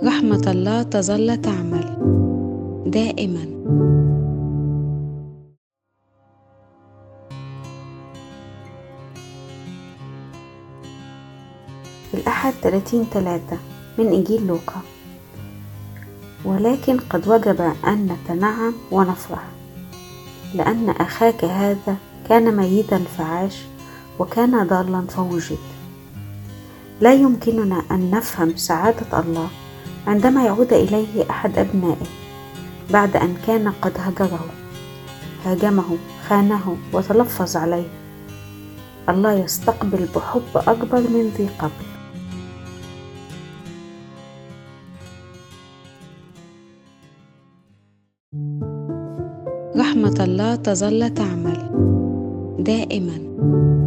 رحمة الله تظل تعمل دائما. الأحد 30/3 من إنجيل لوقا. ولكن قد وجب أن نتنعم ونفرح، لأن أخاك هذا كان ميتا فعاش، وكان ضالا فوجد. لا يمكننا أن نفهم سعادة الله عندما يعود إليه أحد أبنائه بعد أن كان قد هاجمه، خانه وتلفظ عليه. الله يستقبل بحب أكبر من ذي قبل. رحمة الله تظل تعمل دائما.